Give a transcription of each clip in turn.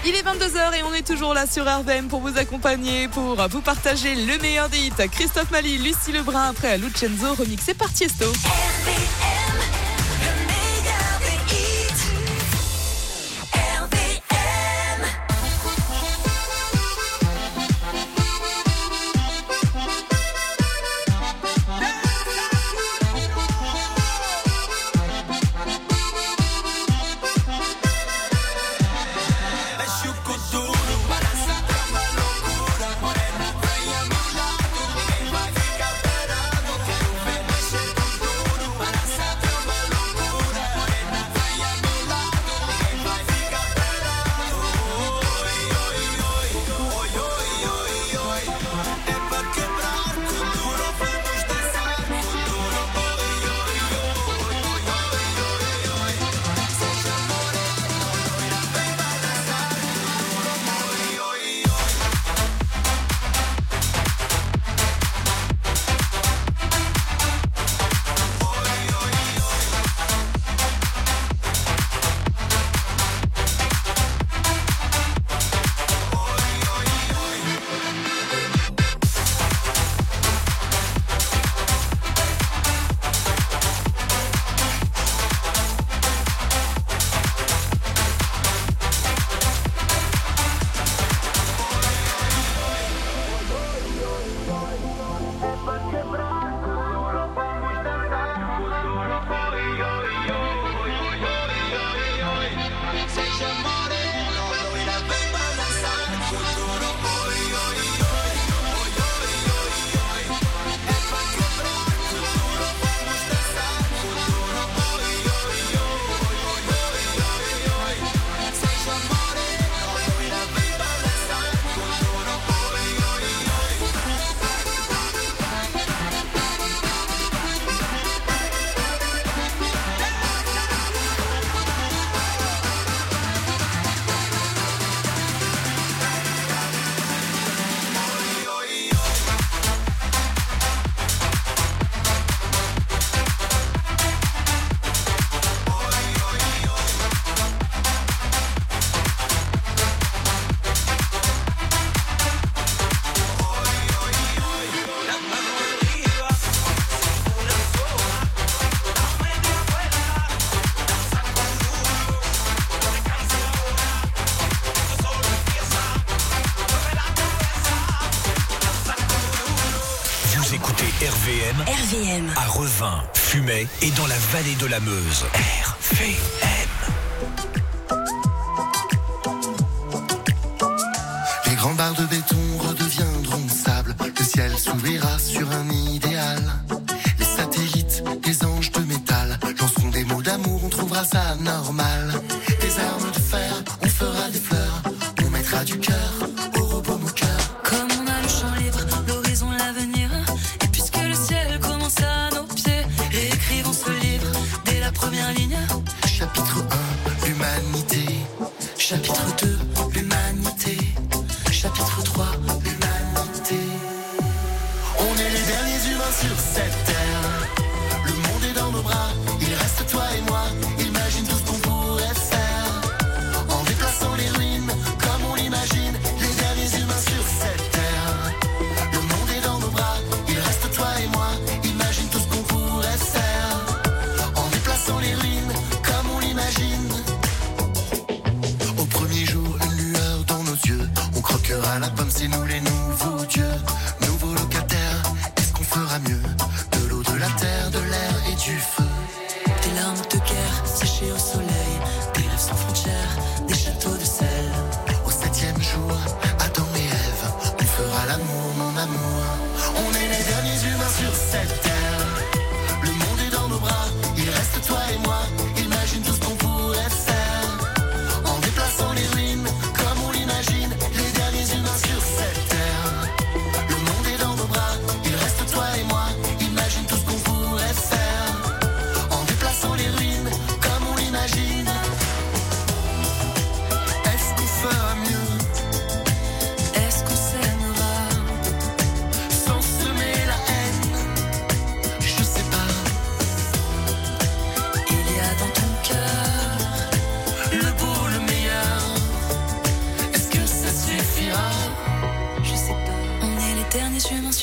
Il est 22h et on est toujours là sur RVM pour vous accompagner, pour vous partager le meilleur des hits. Christophe Maly, Lucie Lebrun après à Lucenzo, remixé par Tiesto. RVM à Revin, Fumay et dans la vallée de la Meuse. RVM. Les grands barres de béton redeviendront sable. Le ciel s'ouvrira sur un idéal. Les satellites, des anges de métal lanceront des mots d'amour, on trouvera ça normal. Des armes de fer, on fera des fleurs. On mettra du cœur au robot moqueur. Comme on a le champ libre, l'horizon, l'avenir. Et puisque le ciel commence à nos pieds, réécrivons ce livre dès la première ligne. Chapitre 1, l'humanité. Chapitre 2, l'humanité. Chapitre 3, l'humanité. On est les derniers humains sur cette terre. Le monde est dans nos bras, il reste toi et moi. Imagine tout ce qu'on pourrait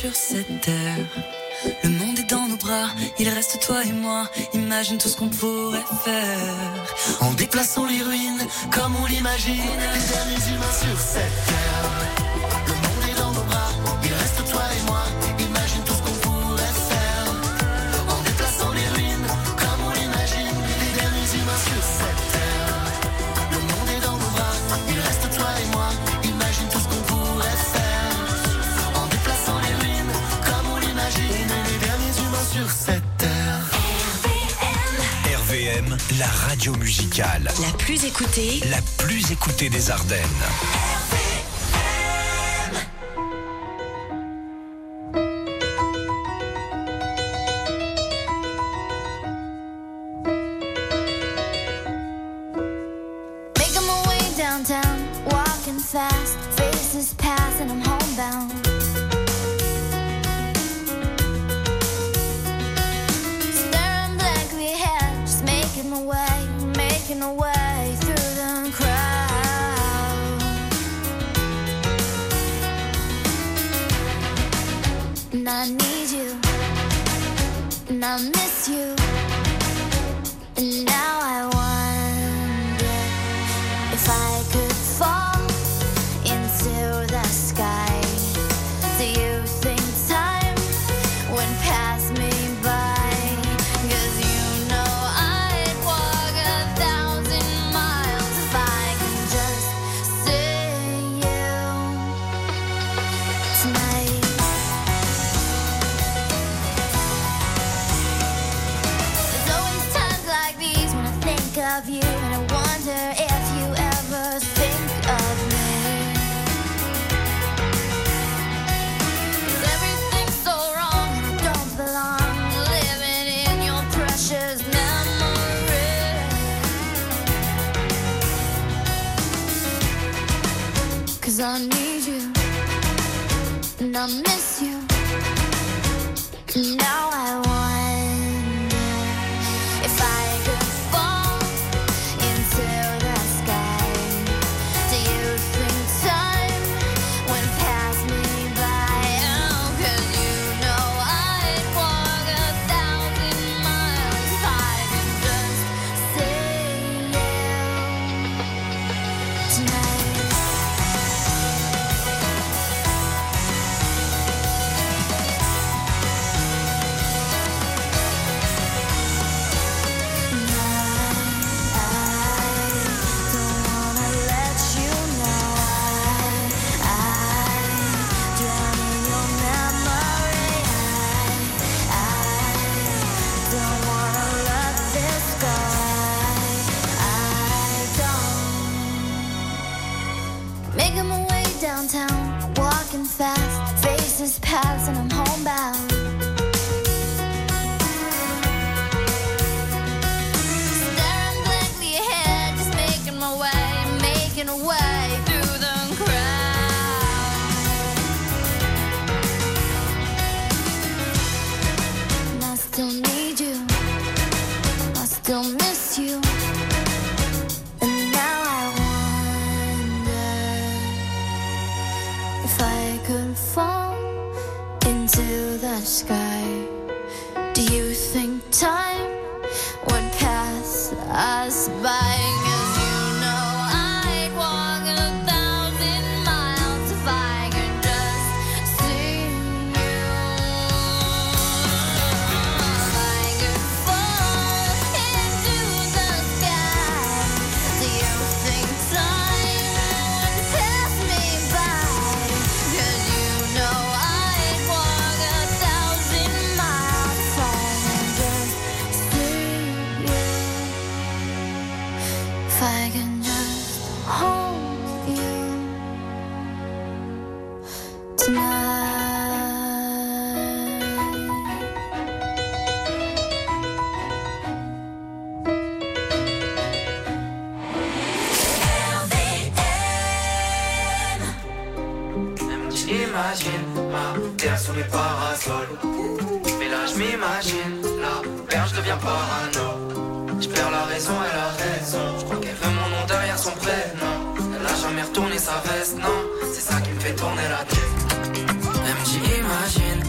sur cette terre. Le monde est dans nos bras, il reste toi et moi. Imagine tout ce qu'on pourrait faire. En déplaçant les ruines, comme on l'imagine, les derniers humains sur cette terre. Le monde est dans nos bras, il reste toi et moi. Imagine tout ce qu'on pourrait faire. En déplaçant les ruines, comme on l'imagine, les derniers humains sur cette terre. Le monde est dans nos bras, il reste toi et moi. Imagine tout ce qu'on pourrait faire. En déplaçant les ruines, comme on l'imagine, les derniers humains sur cette terre. RVM, la radio musicale. La plus écoutée. La plus écoutée des Ardennes. Making my way downtown, walking fast, faces pass and I'm homebound. Staring blankly ahead, just making my way through the crowd. And I need you, and I miss you, and now I wonder if I could fall into the sky. Do you think time would pass me by? 'Cause you know I'd walk 1,000 miles if I could just see you tonight. There's always times like these when I think of you, and I wonder if you ever think of me. 'Cause everything's so wrong and I don't belong, living in your precious memory. 'Cause I need you, and I miss you, and now I wonder if I could fall into the sky. Do you think time would pass me by? Oh, 'cause you know I'd walk 1,000 miles if I could just see you tonight. Making my way downtown, walking fast, faces pass and I'm homebound. Staring blankly ahead, just making my way through the crowd. And I still need you, I still miss you, and now I wonder if I could fall into the sky. Do you think time would pass us by? 'Cause you know I'd walk 1,000 miles if I could just see you. If I could fall into the sky, do you think time would pass me by? 'Cause you know I'd walk 1,000 miles if I could just see you. If I can just hold you J'imagine ma terre sous les parasols. Mais là je m'imagine, la perche devient parano. Je perds la raison, elle a raison. Je crois qu'elle veut mon nom derrière son prénom. Elle a jamais retourné sa veste, non. C'est ça qui me fait tourner la tête. Elle me dit imagine,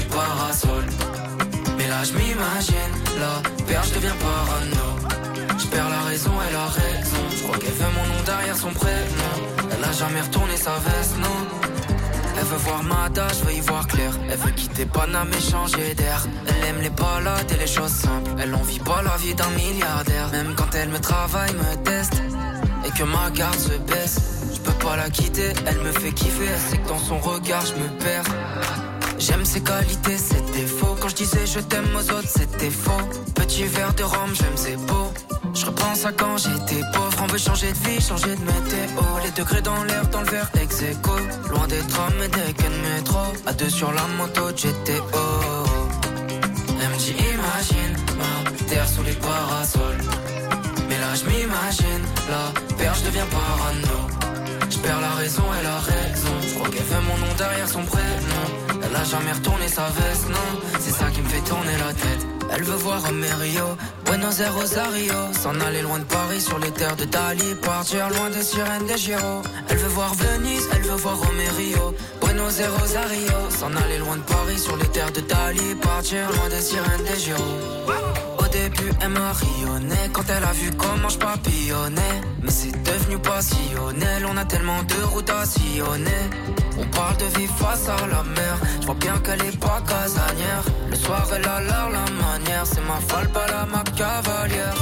les parasols. Mais là je m'imagine, la perche devient parano. Je perds la raison et la raison. Je crois qu'elle veut mon nom derrière son prénom. Elle a jamais retourné sa veste, non. Elle veut voir Mada, je veux y voir clair. Elle veut quitter Paname et changer d'air. Elle aime les balades et les choses simples. Elle en vit pas la vie d'un milliardaire. Même quand elle me travaille, me teste et que ma garde se baisse, je peux pas la quitter, elle me fait kiffer. Elle sait que dans son regard je me perds. J'aime ses qualités, ses défauts. Quand je disais je t'aime aux autres, c'était faux. Petit verre de rhum, j'aime ses beaux. Je repense à quand j'étais pauvre. On veut changer de vie, changer de météo. Les degrés dans l'air, dans le verre ex-aequo. Loin des trams et des quais de métro. À deux sur la moto de GTO. Elle me dit imagine ma terre sous les parasols. Mais là je m'imagine, la perche devient parano. Je perds la raison et la raison. Je crois qu'elle veut mon nom derrière son prénom. Elle a jamais retourné sa veste, non. C'est ça qui me fait tourner la tête. Elle veut voir Rio, Buenos Aires, Rosario. S'en aller loin de Paris sur les terres de Dali. Partir loin des sirènes des Giro. Elle veut voir Venise, elle veut voir Rio, Buenos Aires, Rosario. S'en aller loin de Paris sur les terres de Dali. Partir loin des sirènes des Giro. Au début elle m'a rayonné quand elle a vu comment je papillonnais. Mais c'est devenu passionnel, on a tellement de routes à sillonner. On parle de vie face à la mer, je vois bien qu'elle est pas casanière. Le soir elle a l'air la manière, c'est ma folle pas la ma cavalière.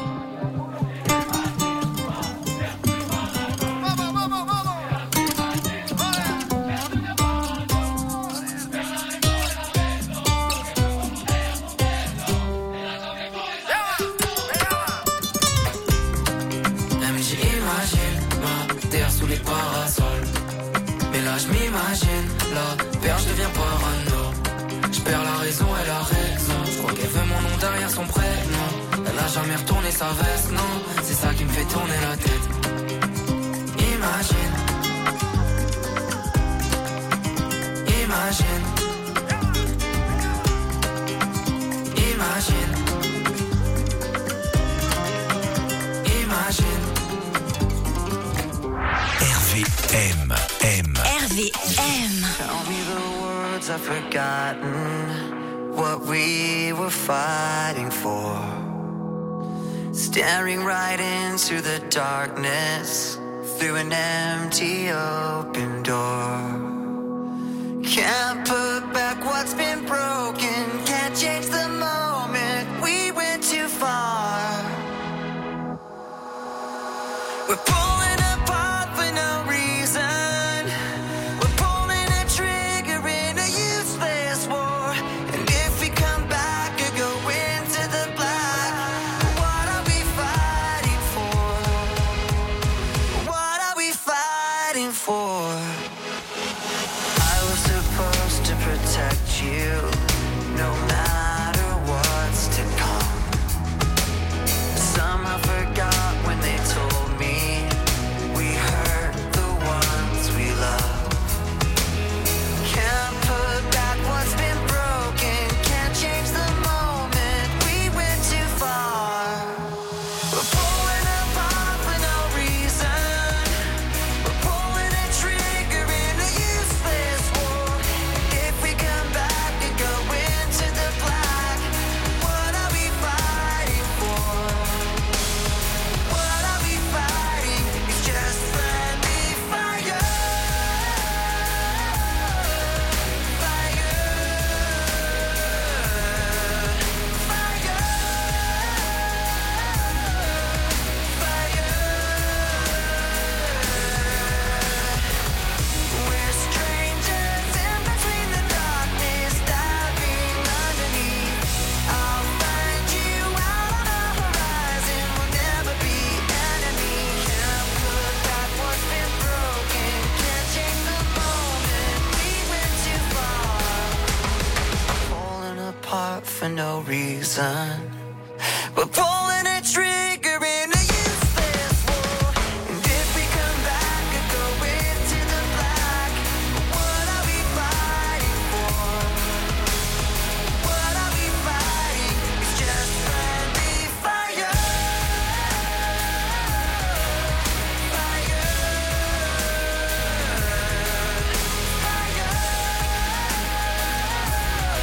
Les parasols. Mais là je m'imagine, la perche devient parano. Je perds la raison et la raison. Je crois qu'elle veut mon nom derrière son prénom. Elle a jamais retourné sa veste, non. C'est ça qui me fait tourner la tête. Imagine. Imagine. Imagine. Imagine. RVM. RVM. Tell me the words I've forgotten, what we were fighting for. Staring right into the darkness, through an empty open door. Can't put back what's been broken, can't change the moment we went too far. We're pulling apart for no reason. We're pulling a trigger in a useless war. And if we come back or go into the black, what are we fighting for? What are we fighting for? I was supposed to protect you, no matter what's to come. Somehow forgot when they told me we hurt the ones we love. Can't put back what's been broken, can't change the moment we went too far. We're pulling apart for no reason. We're pulling a trigger in a useless war. If we come back and go into the black, what are we fighting for? What are we fighting? It's just friendly fire. Fire. We're strangers in between the darkness, diving underneath. I'll find you out on the horizon. We'll never be enemies. Can't put back what's been broken. Can't change the moment we went too far. Falling apart for no reason. We're pulling a trigger in a useless war. And if we come back and go into the black, what are we fighting for? What are we fighting? It's just friendly fire. Fire. Fire.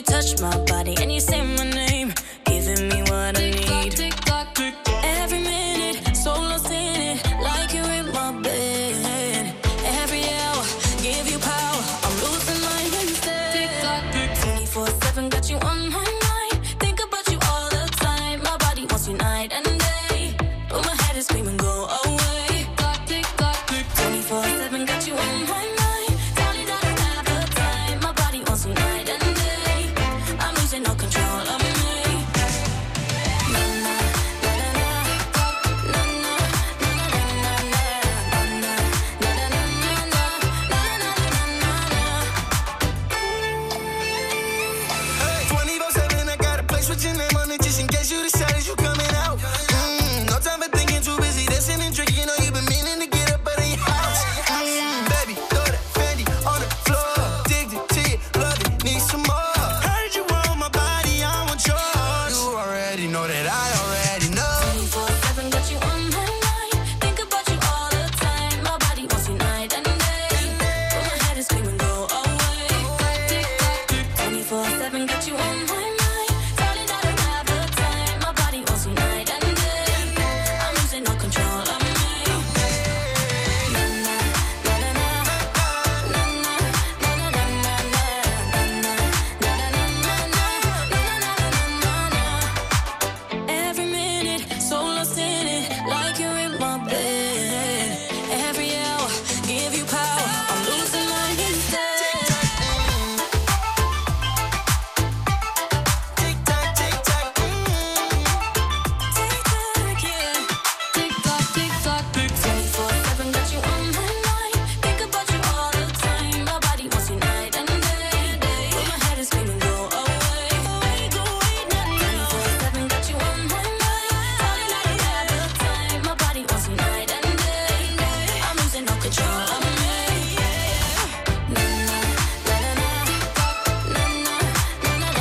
you touch my body and you say my name, giving me what I need. Tick tock, tick tock. Every minute, so lost in it, like you're in my bed. Every hour, give you power, I'm losing my instead. Tick tock, tick tock. 24/7, got you on my mind. Think about you all the time. My body wants you night and day, but my head is screaming, go away. Tick tock, tick tock, tick tock. 24/7, got you on my mind. No control of me. Na na na na na na na na na na na na. 24/7, I got a place with your name on it, just in case you decided you coming out. No time for thinking, too busy dancing and drinking. You know you've been meaning to get up out of your house. Baby, throw that Fendi on the floor. Addicted to you, love it, need some more. Know that I already know. 24/7, got you on my mind. Think about you all the time. My body wants you night and day, but my head is screaming, go away. 24/7, got you on my mind. Darling, I don't have the time. My body wants you night and day. I'm losing all control of me. Na na na na na na na na na na na na na. Every minute, so lost in it, like you're in my bed. Every hour, give you power, I'm losing my instead. Tick tock, tick tock. Tick tock, yeah. Tick tock, tick tock, tick tock. 24/7, got you on my mind. Think about you all the time. My body wants you night and day, but my head is screaming, go away, go away, go away. 24/7, got you on my mind. Darling, I don't have the time. My body wants you night and day. I'm losing all control of me. Na na na na na na na na na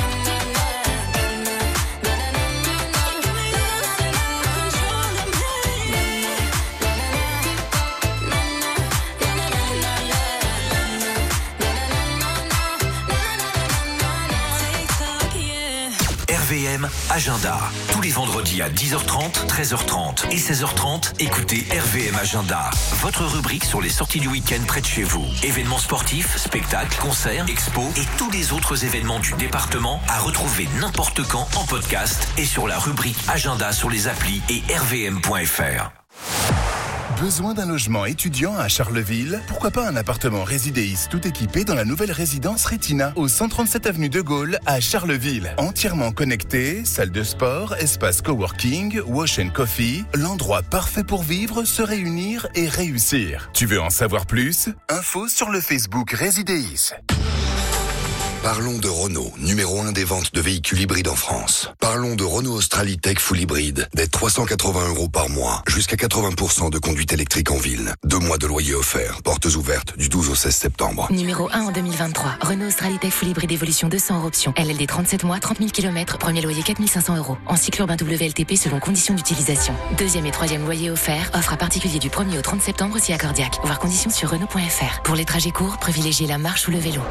RVM Agenda. Tous les vendredis à 10h30, 13h30 et 16h30, écoutez RVM Agenda. Votre rubrique sur les sorties du week-end près de chez vous. Événements sportifs, spectacles, concerts, expos et tous les autres événements du département à retrouver n'importe quand en podcast et sur la rubrique Agenda sur les applis et rvm.fr. Besoin d'un logement étudiant à Charleville? Pourquoi pas un appartement Résidéis tout équipé dans la nouvelle résidence Retina au 137 avenue de Gaulle à Charleville. Entièrement connecté, salle de sport, espace coworking, wash and coffee, l'endroit parfait pour vivre, se réunir et réussir. Tu veux en savoir plus? Info sur le Facebook Résidéis. Parlons de Renault, numéro 1 des ventes de véhicules hybrides en France. Parlons de Renault Australie Tech Full Hybride, dès 380 € par mois, jusqu'à 80% de conduite électrique en ville. 2 mois de loyer offert, portes ouvertes du 12 au 16 septembre. Numéro 1 en 2023, Renault Australie Tech Full Hybride Evolution 200 € option. LLD 37 mois, 30 000 km, premier loyer 4 500 €. En cycle urbain WLTP selon conditions d'utilisation. Deuxième et troisième loyer offert, offre à particulier du 1er au 30 septembre si accordiaque. Voir conditions sur Renault.fr. Pour les trajets courts, privilégiez la marche ou le vélo.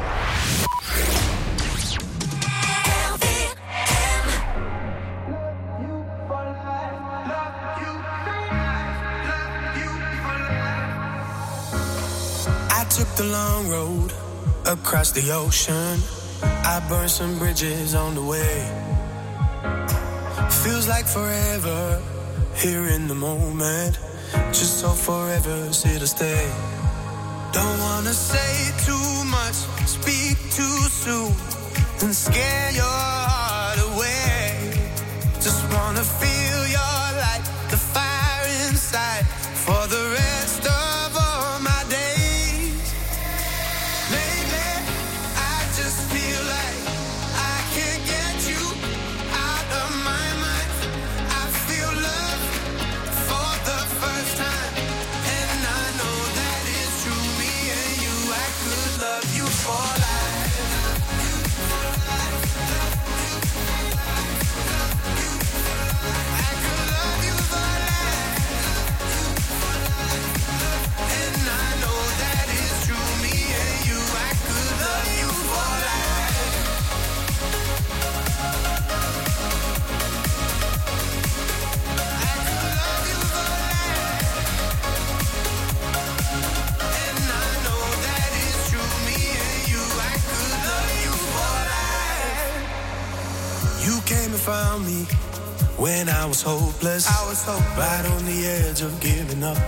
Took the long road across the ocean. I burned some bridges on the way. Feels like forever here in the moment. Just so forever's here to stay. Don't wanna say too much, speak too soon, and scare your heart away. Just wanna feel your light, the fire inside, for the rest of all my days. Lately, I just feel like I can't get you out of my mind. I feel love for the first time, and I know that it's true. Me and you, I could love you for life. You came and found me when I was hopeless. Right on the edge of giving up.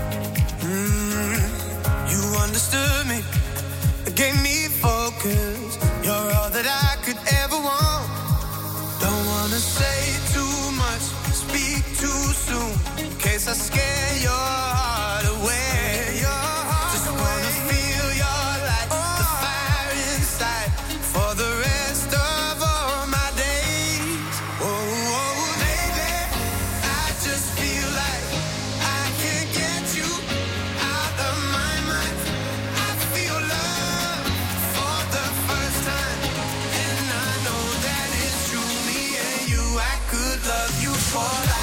You understood me, gave me focus. You're all that I could ever want. Don't wanna say too much, speak too soon, in case I scare your heart away. Just wanna feel your light, the fire inside, for the rest of all my days. Oh, baby, I just feel like I can't get you out of my mind. I feel love for the first time, and I know that it's true. Me and you, I could love you for life.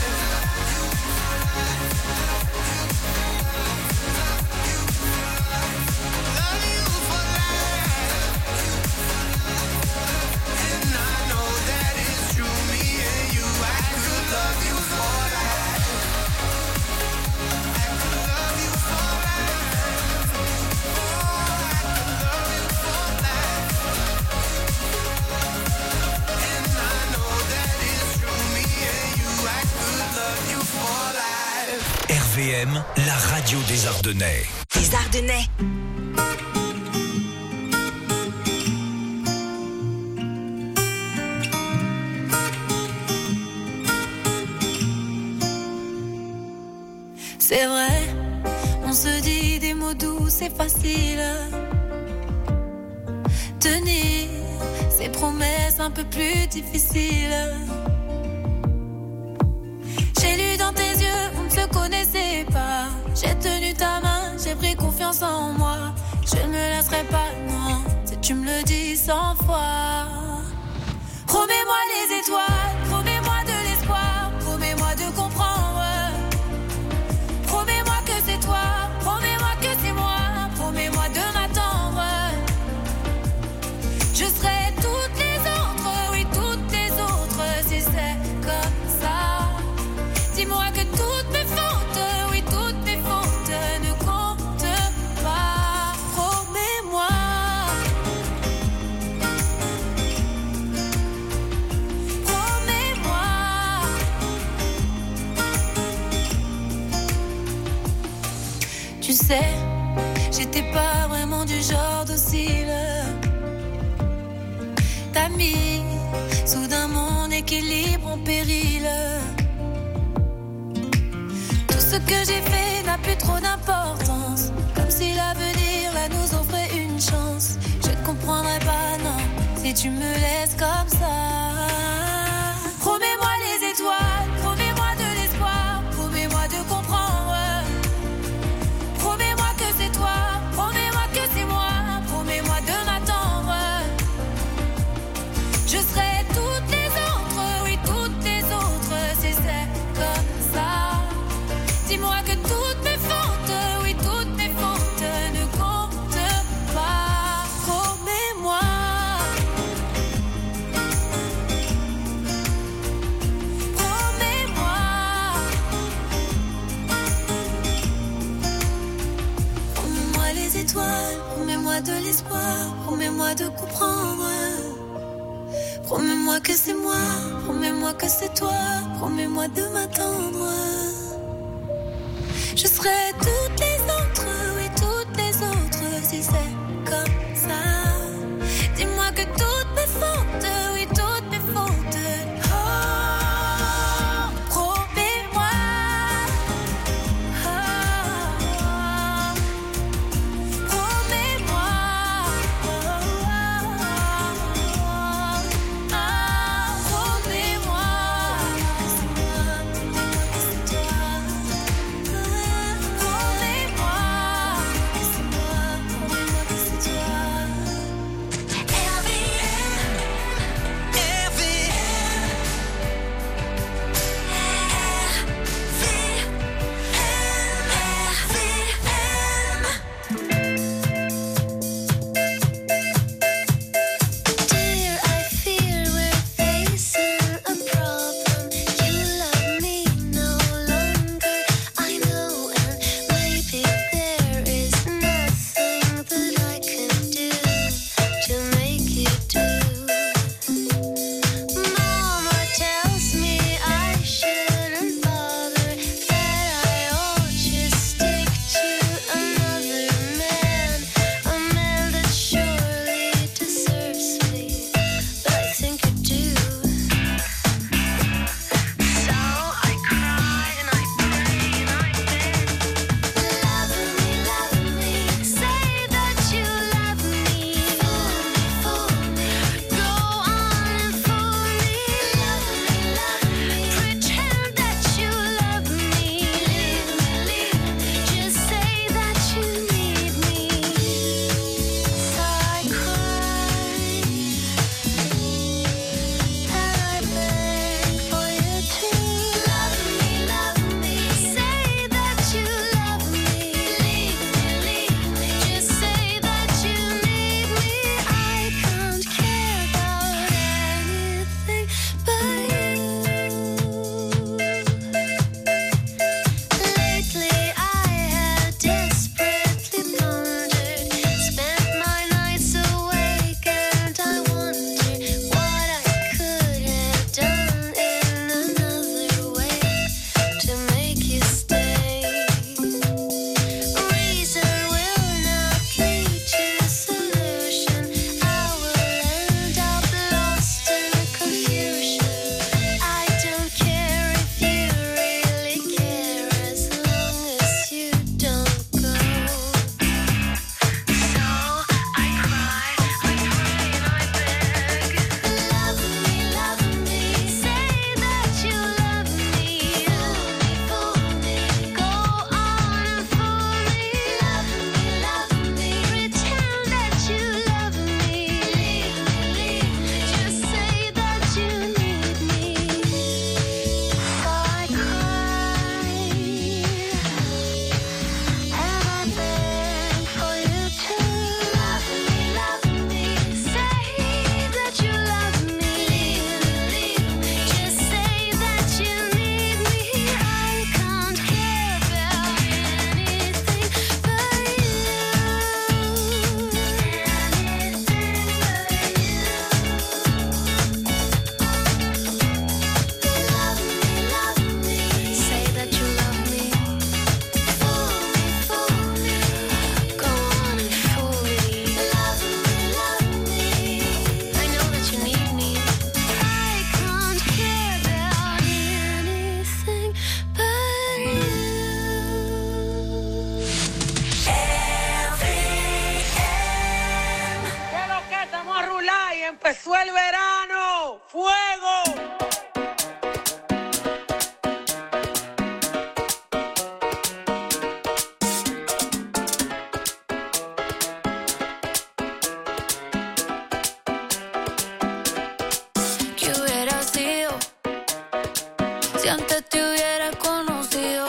RVM, la radio des Ardennais. Les Ardennais. C'est vrai, on se dit des mots doux, c'est facile. Tenir ces promesses un peu plus difficiles. J'ai lu dans tes yeux, on ne se connaissait pas. J'ai tenu ta main, j'ai pris confiance en moi. Je ne me laisserai pas, non, si tu me le dis 100 fois. Promets-moi les étoiles, promets-moi de l'espoir, promets-moi de comprendre. Promets-moi que c'est toi, promets-moi que c'est moi, promets-moi de m'attendre. Je serai toutes les autres, oui toutes les autres, si c'est comme ça. Dis-moi que toutes mes fautes, oui toutes mes fautes ne comptent pas. Promets-moi. Promets-moi. Tu sais, j'étais pas vraiment du genre docile. T'as mis soudain mon équilibre en péril. Tout ce que j'ai fait n'a plus trop d'importance. Comme si l'avenir là nous offrait une chance. Je ne comprendrais pas, non, si tu me laisses comme ça. Promets-moi les étoiles, promets-moi de l'espoir, promets-moi de comprendre. Promets-moi que c'est toi, promets-moi que c'est moi, promets-moi de m'attendre. Je serai toutes les autres, oui toutes les autres, si c'est comme ça. Dis-moi que toutes mes fautes, oui toutes mes fautes ne comptent pas. Promets-moi. Promets-moi. Promets-moi les étoiles, promets-moi de l'espoir, promets-moi de comprendre. Promets-moi que c'est moi, promets-moi que c'est toi, promets-moi de m'attendre. Je serai toutes les autres, oui toutes les autres, si c'est comme ça. Dis-moi que toutes mes fautes, oui toutes mes fautes. Oh, promets-moi. Oh, promets-moi. Promets-moi. C'est toi. Promets-moi. empezó el verano. ¡Fuego! ¿Qué hubiera sido si antes te hubiera conocido?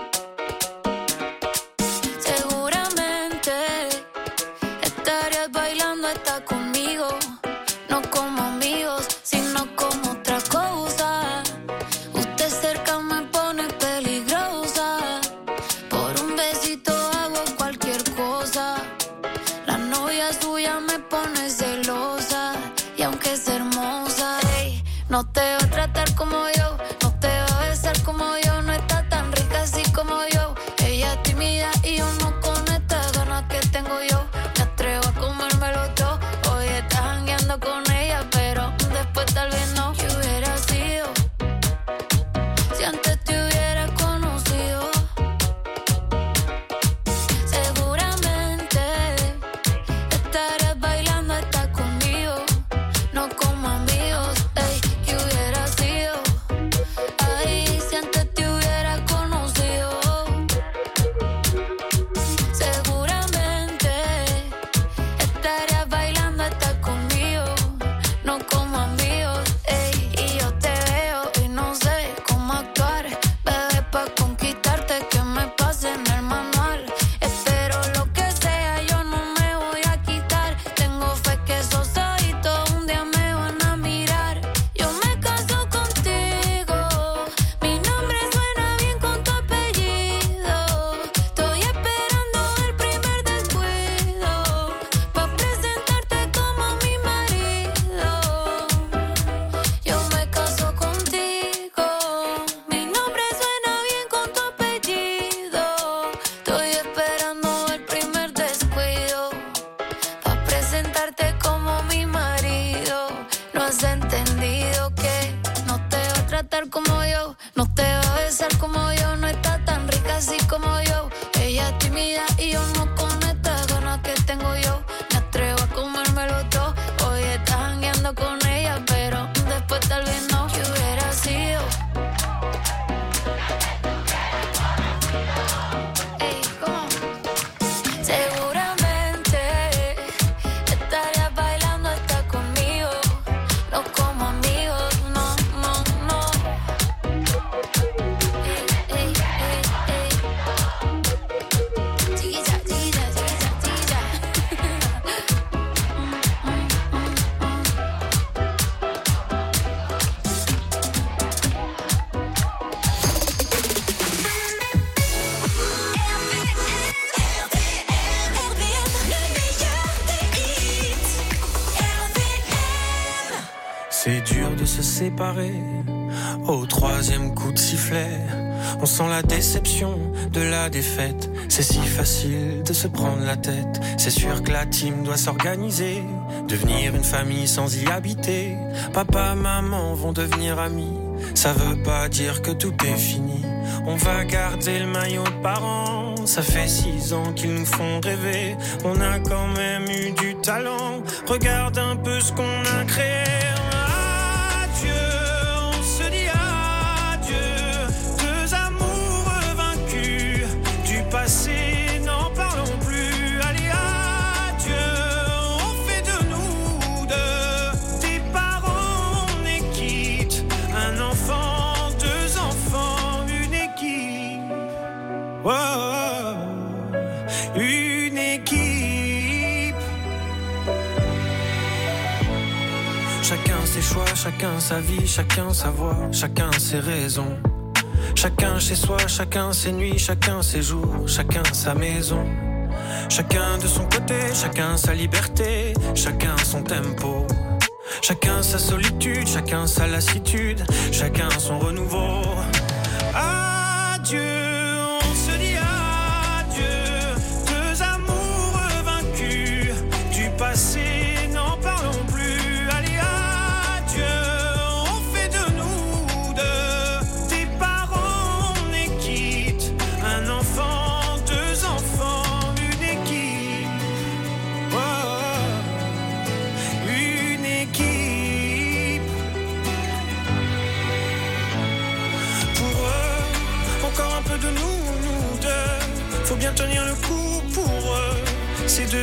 Seguramente estarías bailando hasta conmigo, no como amigos, sino como otra cosa. Usted cerca me pone peligrosa, por un besito hago cualquier cosa. La novia suya me pone celosa, y aunque es hermosa, ey, no te va a tratar como yo, no te va a besar como yo, no está tan rica así como yo. Ella es tímida y yo no con estas ganas que tengo yo. Me atrevo a comérmelo todo. Hoy estás jangueando con ella, pero después tal vez no. ¿Qué hubiera sido si antes te hubiera conocido? Seguramente estarías bailando hasta conmigo, no como amigos. Ey, ¿qué hubiera sido? Ay, si antes te hubiera conocido. Seguramente estarías bailando hasta conmigo, no como amigos. Ey, y yo te veo y no sé cómo actuar, bebé, pa' conquistarte que me pase en el manual. Espero lo que sea, yo no me voy a quitar. Tengo fe que esos ojitos un día me van a mirar. Yo me caso contigo, mi nombre suena bien con tu apellido. Estoy esperando el primer descuido pa' presentarte como mi marido. Yo me caso contigo, mi nombre suena bien con tu apellido. Estoy esperando el primer descuido pa' presentarte como mi marido. No has entendido que no te va a tratar como yo, no te va a besar como yo, no está tan rica así como yo. Ella es tímida y yo no con estas ganas que tengo yo. Me atrevo a comérmelo todo. Hoy estás jangueando con ella, pero después tal vez no. ¿Qué hubiera sido? Ey, ¿cómo? Seguramente estarías bailando hasta conmigo, no como amigos, no, no, no. Ey, ey, ey, ey. Chiquilla, chiquilla, chiquilla, chiquilla. C'est dur de se séparer au troisième coup de sifflet. On sent la déception de la défaite. C'est si facile de se prendre la tête. C'est sûr que la team doit s'organiser, devenir une famille sans y habiter. Papa, maman vont devenir amis. Ça veut pas dire que tout est fini. On va garder le maillot de parents. Ça fait 6 ans qu'ils nous font rêver. On a quand même eu du talent. Regarde un peu ce qu'on a créé. Adieu, on se dit adieu. Deux amoureux vaincus. Du passé, n'en parlons plus. Allez, adieu, on fait de nous deux des parents, on est quitte. Un enfant, deux enfants, une équipe. Oh, une équipe. Chacun ses choix, chacun sa vie, chacun sa voix, chacun ses raisons. Chacun chez soi, chacun ses nuits, chacun ses jours, chacun sa maison. Chacun de son côté, chacun sa liberté, chacun son tempo. Chacun sa solitude, chacun sa lassitude, chacun son renouveau. Adieu. Passé, n'en parlons plus. Allez, adieu, on fait de nous deux des parents, on est quitte. Un enfant, deux enfants, une équipe. Oh, une équipe.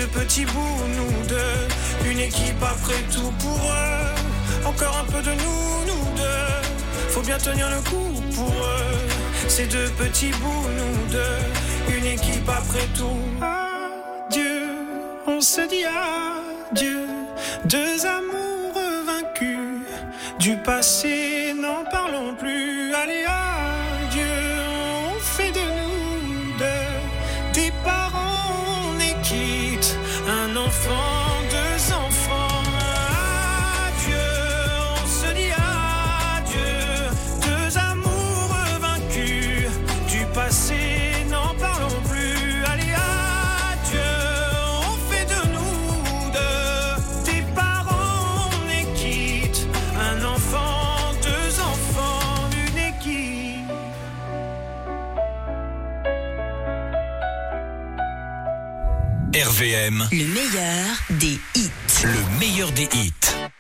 petits bouts, nous deux. Une équipe après tout pour eux. Encore un peu de nous deux. Faut bien tenir le coup pour eux. Ces deux petits bouts, nous deux. Une équipe après tout. Adieu, on se dit adieu. Deux amours vaincus. Du passé, n'en parlons plus. Allez, adieu, on fait de nous deux. Des parents, on est quitte. Un enfant, deux enfants. Adieu, on se dit adieu. Deux amours vaincus. Du passé, n'en parlons plus. Allez, adieu, on fait de nous deux. Des parents, on est quitte. Un enfant, deux enfants, une équipe. RVM, Le meilleur des hits. le meilleur des hits.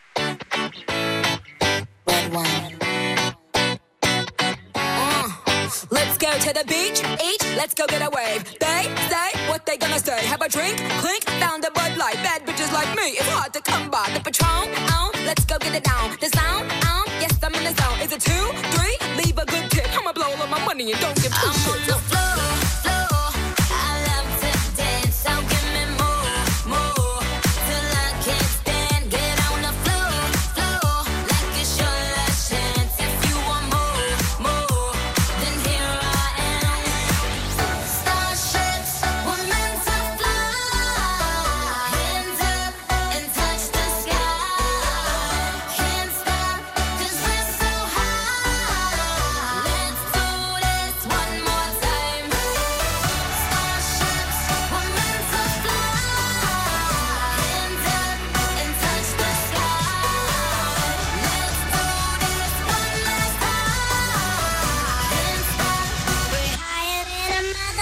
Let's go to the beach, eat, let's go get a wave. They say what they gonna say. Have a drink, clink, found a Bud Light. Bad bitches like me, it's hard to come by. The Patron, let's go get it down. The sound, yes, I'm in the zone. Is it 2, 3? Leave a good tip. I'ma blow all of my money and don't give two shits. I'm on the floor. I love to dance, so give me more, till I can't stand. Get on the floor, like it's your last chance. If you want more, then here I am. Starships were meant to fly. Hands up and touch the sky. Can't stop 'cause we're so high. Let's do this one more time. Starships were meant to fly. Hands up and touch the sky. Let's do this one last time. Can't stop. We're higher than a mother.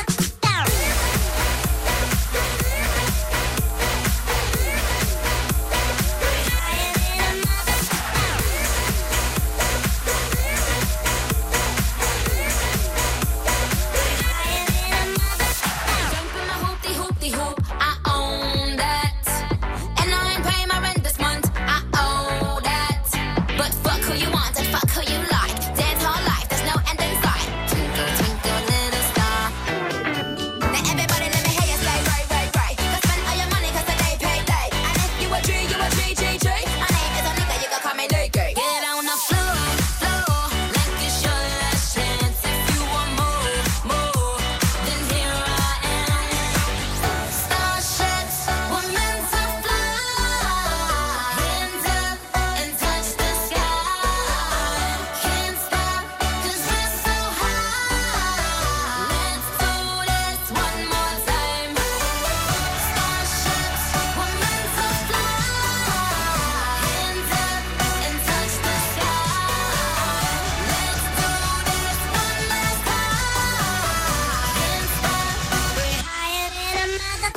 Jumping my hoopty-hoop, I own that. And I ain't paying my rent this month, I owe that. But fuck who you want and fuck who you like. Dance all life, there's no end in sight. Twinkle, twinkle, little star. Now everybody let me hear you say right. Go spend all your money 'cause the day payday. And if you a G, you a G. My name is a nigga, you can call me Nicky. Get on the floor, like it's your last chance. If you want more, then here I am. Starships were meant to fly. Hands up and touch the sky. Can't stop 'cause we're so high. Let's do this one more time. Starships were meant to fly. Hands up and touch the sky. Let's do this one last time. Can't stop. We're higher than a mother.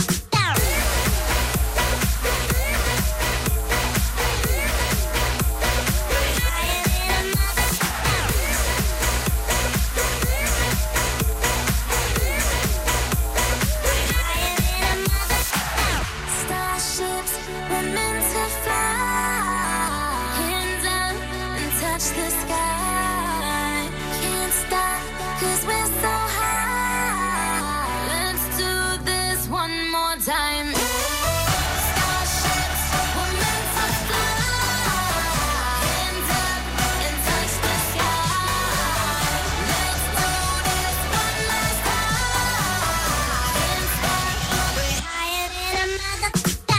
Starships were meant to fly. Hands up and touch the sky. Can't stop 'cause we're so high. Let's do this one more time. Starships were meant to fly. Hands up and touch the sky. Let's do this one last time. Can't stop. We're higher than a mother.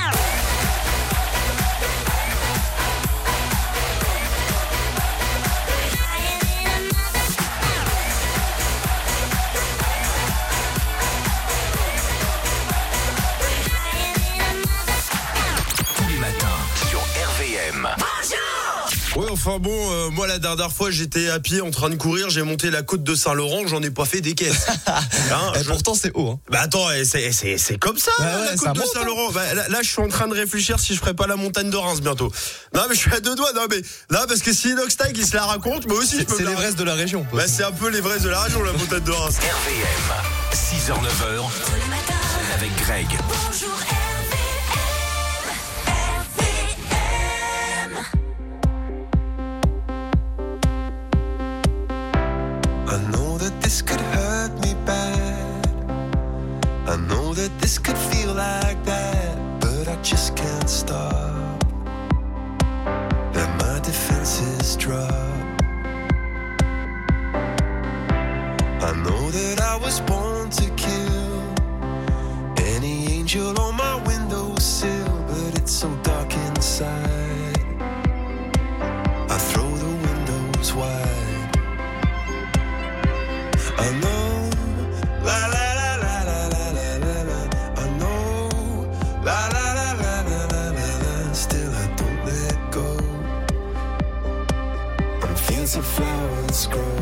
Tous les matins sur RVM. Ouais, enfin bon, moi la dernière fois j'étais à pied en train de courir, j'ai monté la côte de Saint-Laurent, j'en ai pas fait des caisses. Pourtant c'est haut. Bah attends, c'est comme ça la côte de Saint-Laurent. Bah, là je suis en train de réfléchir si je ferais pas la montagne de Reims bientôt. Non mais je suis à deux doigts, non mais là parce que si Inoxtag il se la raconte, moi aussi je peux. C'est l'Everest de la région. Bah c'est un peu l'Everest de la région la montagne de Reims. RVM, 6h-9h avec Greg. Bonjour RVM. pieces drop. I know that I was born to kill any angel on my windowsill, but it's so dark inside. I throw the windows wide. I know, la la la la la la la la la. I know, la la la la la la la la. Still I don't let go. And fields of flowers grow.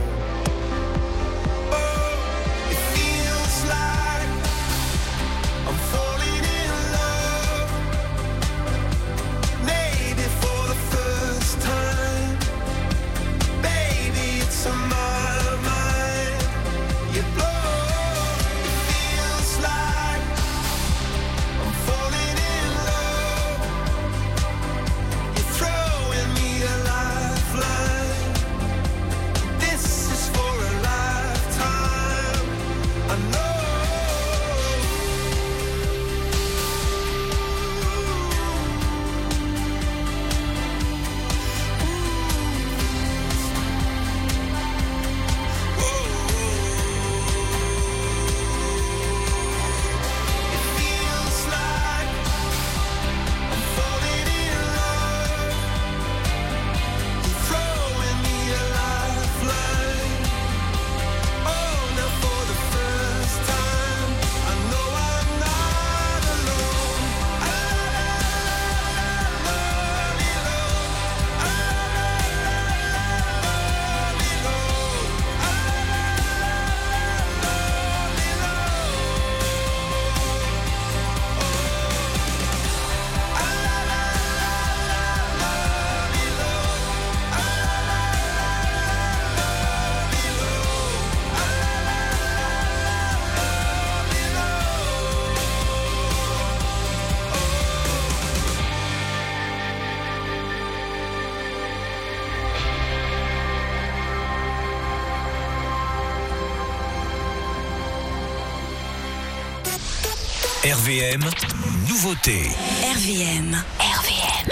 RVM, nouveauté. RVM. RVM.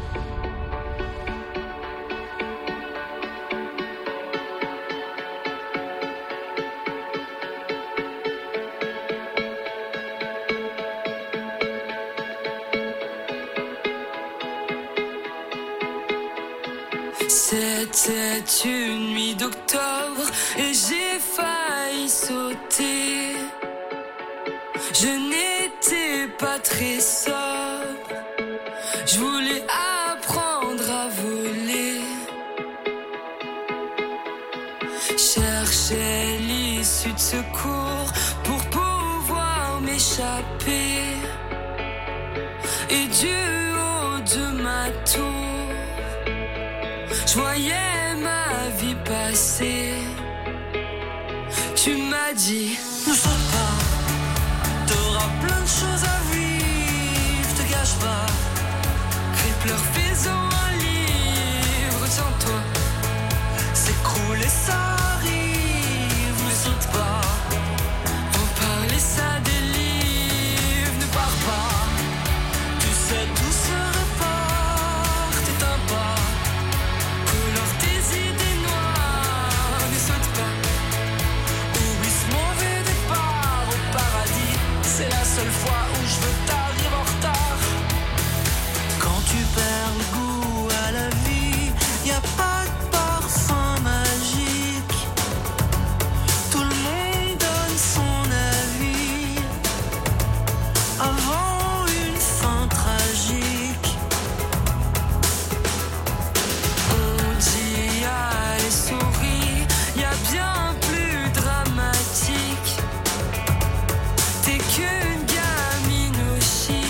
C'était une nuit d'octobre et j'ai failli sauter. Je n'étais pas très sobre. Je voulais apprendre à voler. Cherchais l'issue de secours pour pouvoir m'échapper. Et du haut de ma tour, je voyais ma vie passer. Tu m'as dit, ne saute pas. T'auras plein de choses à vivre, te gâche pas. Crippler, faisons un livre, tiens-toi. S'écrouler, ça arrive, ne saute pas. Reparler, ça délivre, ne pars pas. Tu sais, tout se reporte, t'éteins pas. Couleur tes idées noires, ne saute pas. Oublie ce mauvais départ au paradis. C'est la seule fois où je veux t'arriver en retard. Quand tu perds le goût à la vie, y a pas de parfum magique. Tout le monde donne son avis avant une fin tragique. On dit allez souris, y a bien plus dramatique. T'es qu'une gamine aussi.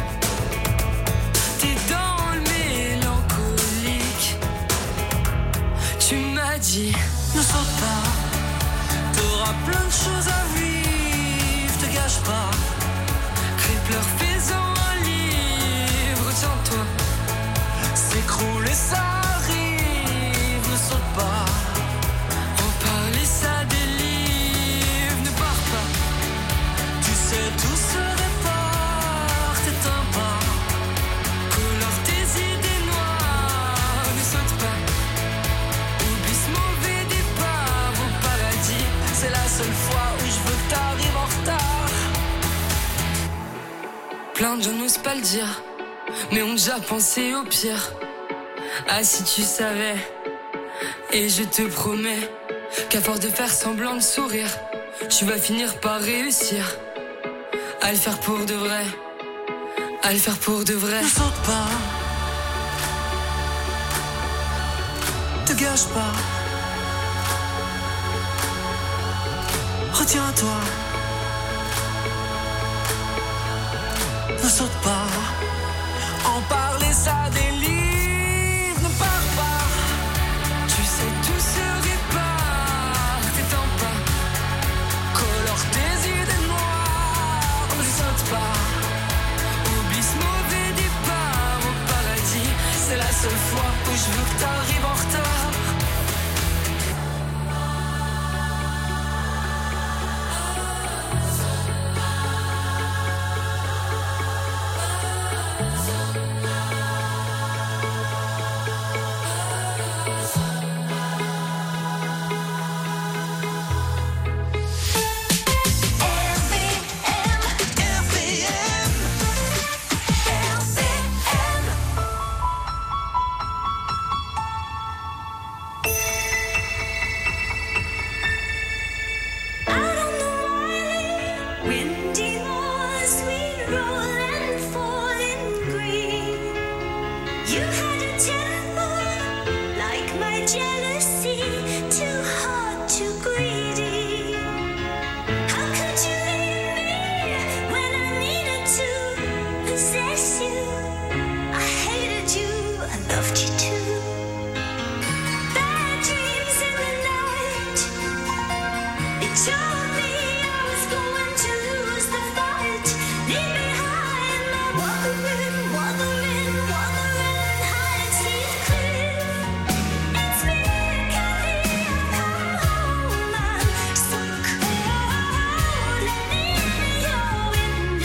T'es dans le mélancolique. Tu m'as dit, ne saute pas. T'auras plein de choses à vivre, te gâche pas. Crippler, faisons un livre, tiens-toi. S'écrouler, ça arrive, ne saute pas. Reparler, ça délivre, ne pars pas. Tu sais, tout se reporte, t'éteins pas. Couleur tes idées noires, ne saute pas. Plein de gens n'osent pas le dire, mais ont déjà pensé au pire. Ah si tu savais. Et je te promets qu'à force de faire semblant de sourire, tu vas finir par réussir à le faire pour de vrai. À le faire pour de vrai. Ne saute pas, te gâche pas, retiens-toi, ne saute pas. En parler ça délivre, ne pars pas. Tu sais tout se répare, t'étends pas, colore tes idées noires, ne saute pas. Oublie ce mauvais départ au paradis, c'est la seule fois où je veux que t'arrives en retard.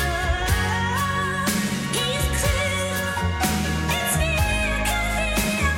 It's me,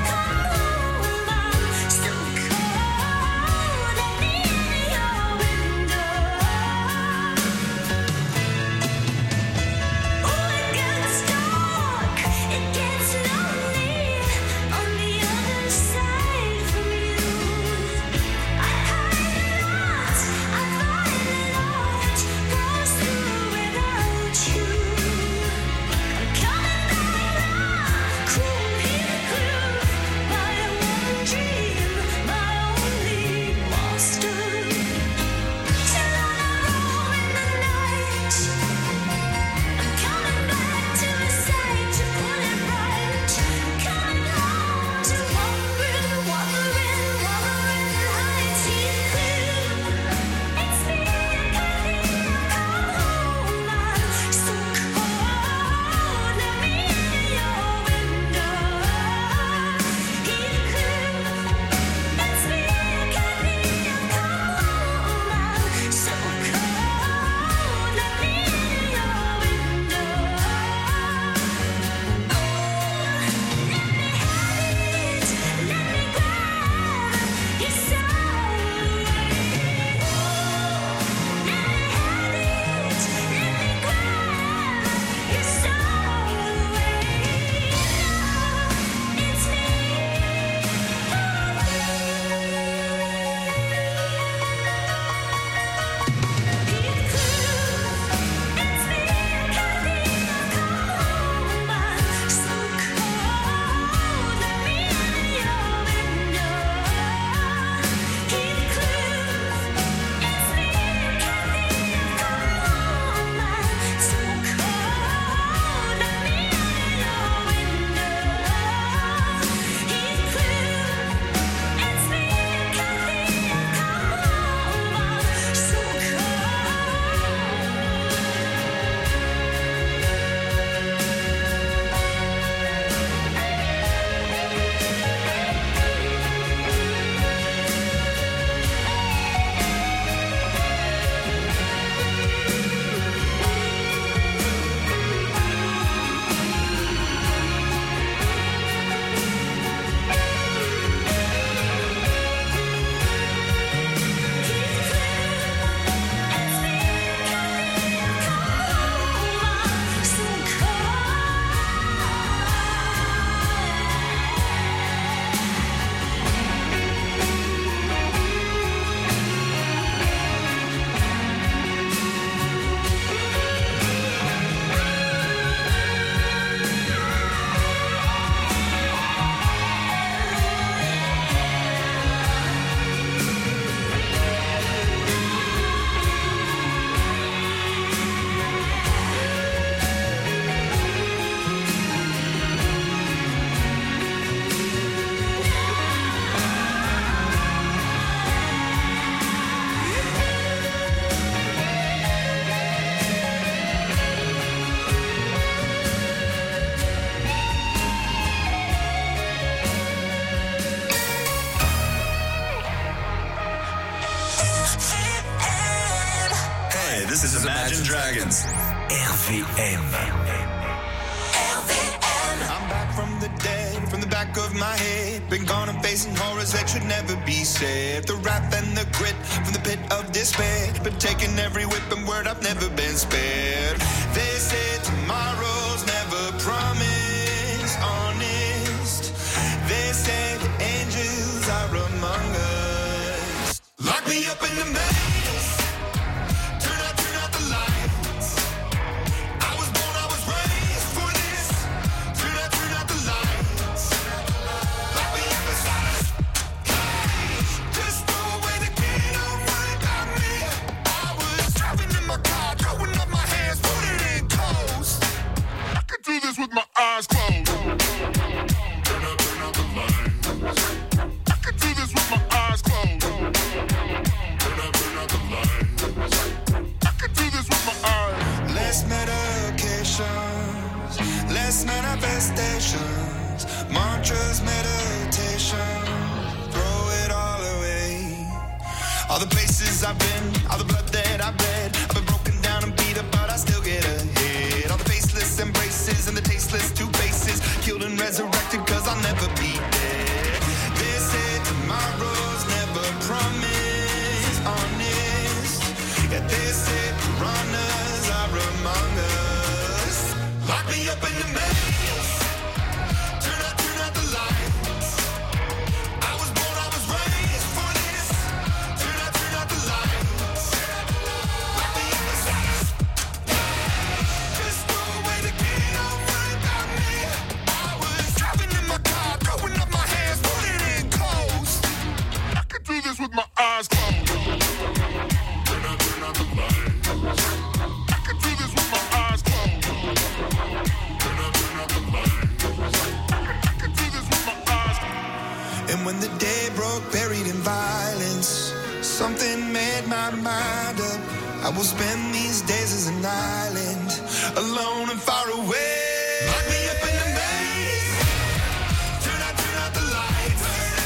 is Imagine Dragons. RVM. I'm back from the dead, from the back of my head. Been gone and facing horrors that should never be said. The wrath and the grit from the pit of despair. Been taking every whip and word, I've never been spared. They say tomorrow's never promised, honest. They say the angels are among us. Lock me up in the maze. Turn out the lights. I was born, I was raised for this. Turn out the lights. Lock me up inside a cage. Just throw away the key, don't worry about me. I was driving in my car, throwing up my hands, putting it in coast. I could do this with my eyes closed. Turn out the lights. I could do this with my eyes closed. Turn out the lights. I could do this with my eyes. Less medications, less manifestations, mantras, meditation. Throw it all away. All the places I've been, all the blood that I've bled. I've been broken down and beat up, but I still get ahead. All the faceless embraces and the tasteless two faces, killed and resurrected, cause I'll never be dead. They say tomorrow's never promised, honest. Yeah, they say piranhas are among us. Lock me up in the maze. Turn out the lights. I was born, I was raised for this. Turn out the lights. Lock me up inside. Just throw away the key, don't worry about me. I was driving in my car, throwing up my hands, putting it in coast. I could do this with my eyes closed. Turn out the lights. I could do this with my eyes closed. Turn out the lights. I could do this with my eyes closed. And when the day broke, buried in violence, something made my mind up. I will spend these days as an island, alone and far away. Lock me up in the maze. Turn out the lights.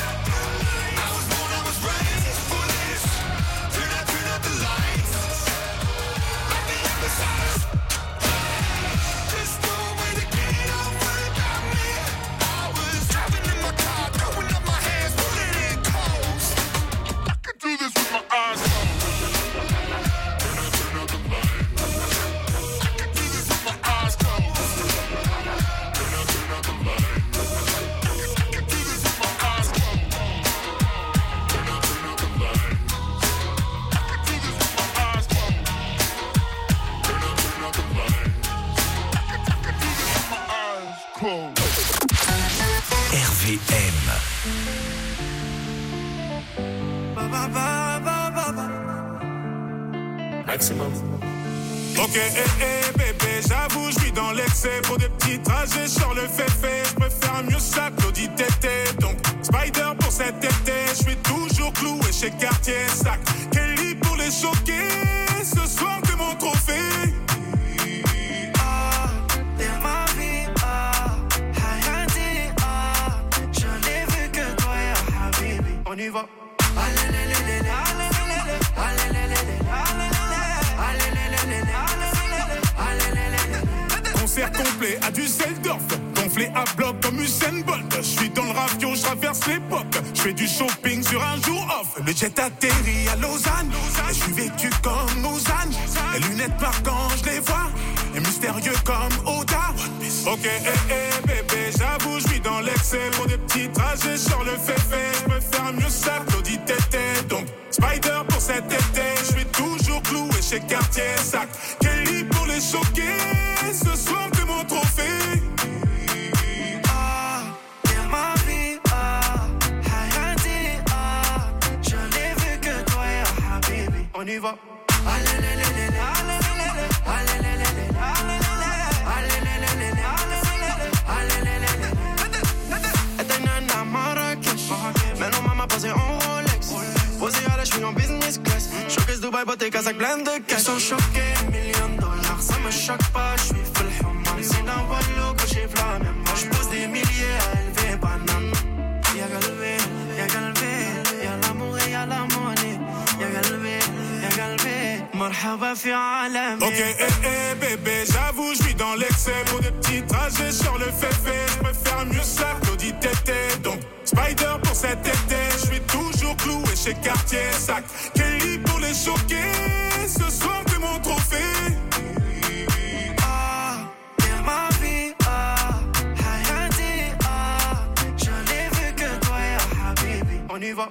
I was born, I was raised for this. Turn out the lights. Lock me up inside. Just throw away the key, don't worry about me. I was driving in my car, throwing up my hands, putting it in coast. I could do this with my eyes closed. Turn out the lights. I could do this with my eyes closed. Turn out the lights. I could do this with my eyes closed. Turn out the lights. I could do this with my eyes closed. Turn out the lights. I could do this with my eyes closed. RVM. Maximum. Ok, bébé, j'avoue, je vis dans l'excès. Pour des petits trajets sur le féfé, je préfère mieux ça que l'audit tété. Donc, Spider pour cet été, je suis toujours cloué chez Cartier. Sac, Kelly pour les choquer. Ce soir, t'es mon trophée. T'es ma vie, Hayati, je n'ai vu que toi, ya Habibi. On y va. Concert complet à Düsseldorf, gonflé à bloc comme Usain Bolt. Je suis dans le ravio, je traverse l'époque. Je fais du shopping sur un jour off. Le jet atterrit à Lausanne, et je suis vêtu comme Lausanne. Les lunettes marquant, je les vois, et mystérieux comme Oda. Ok, bébé, j'avoue, je vis dans l'excès. Pour des petits trajets sur le féfé, je préfère mieux ça que l'audit tété. Donc, Spider pour cet été, je suis toujours cloué chez Cartier. Sac, Kelly pour les choquer. Ce soir, t'es mon trophée. T'es ma vie, Hayati, je n'ai vu que toi, ya Habibi. On y va. Eterna Marrakech, maintenant maman posée en Rolex. Posée à la cheville en business class. Showcase Dubaï, beauté Kazakh, plein de cash. Ils sont choqués, $1,000,000, ça me choque pas. Je suis full human, c'est d'un wallo que j'ai flammé. Moi je pose des milliers à élever banane. Y'a galvé, y'a l'amour et y'a la monnaie. Y'a galvé, مرحبا في عالمي. Ok, bébé, j'avoue, je vis dans l'excès. Pour des petits trajets sur le féfé, je préfère mieux ça Claudie Tété. Donc, Spider pour cet été, je suis toujours cloué chez Cartier. Sac, Kelly pour les choquer. Ce soir, t'es mon trophée. T'es ma vie, Hayati, je n'ai vu que toi, ya Habibi. On y va.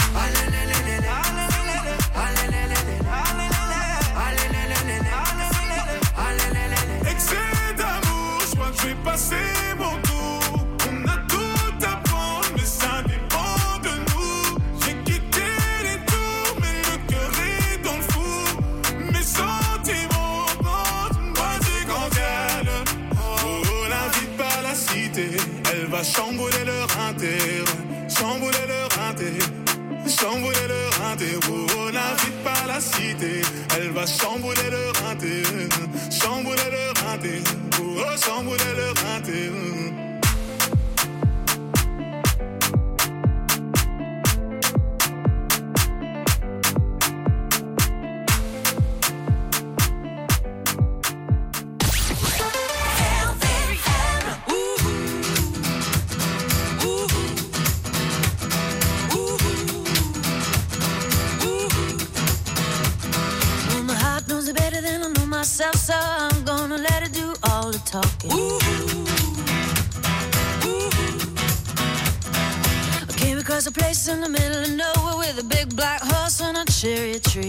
Excès d'amour, je crois que je vais passer mon tour. On a tout à prendre, mais ça dépend de nous. J'ai quitté les tours, mais le cœur est dans le four. Mes sentiments prennent une boîte candelle. Oh, l'invite pas la cité, elle va chambouler leur intérêt. Chambouler leur intérêt. Chambouler leur intérêt, oh, n'invite pas la cité. Elle va chambouler leur intérêt. Chambouler leur intérêt, oh, chambouler leur intérêt. So I'm gonna let her do all the talking. I came across a place in the middle of nowhere with a big black horse and a cherry tree.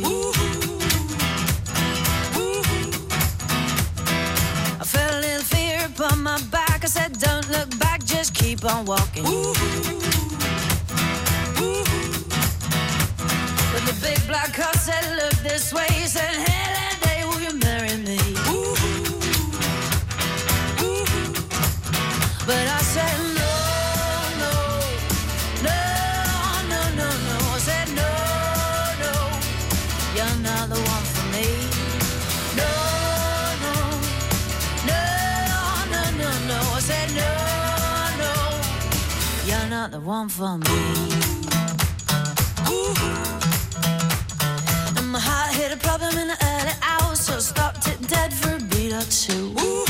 I felt a little fear upon my back. I said, don't look back, just keep on walking. But the big black horse said, look this way. He said, hey, that day will you marry me? But I said no, no, no, no, no, no. I said no, no, you're not the one for me. No, no, no, no, no, no. I said no, no, you're not the one for me. And my heart hit a problem in the early hours, so I stopped it dead for a beat or two.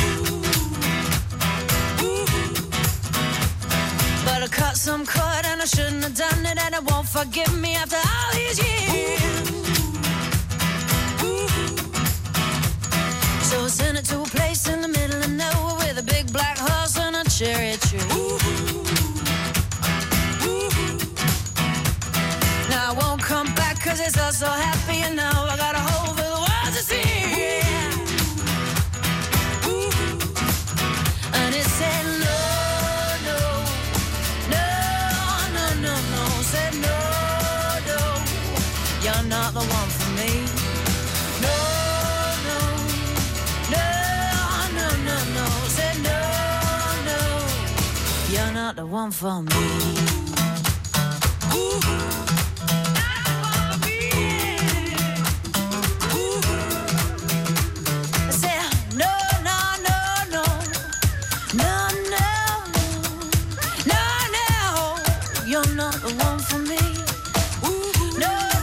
But I cut some cord and I shouldn't have done it, and it won't forgive me after all these years. So I sent it to a place in the middle of nowhere with a big black horse and a cherry tree. Now I won't come back 'cause it's all so happy, and now I got a hole for the world to see. And it said no. You're not the one for me. No, no, no, no, no, no. Said no, no. You're not the one for me. I said no, no, no, no, no, no, no, no. You're not the one for me. No.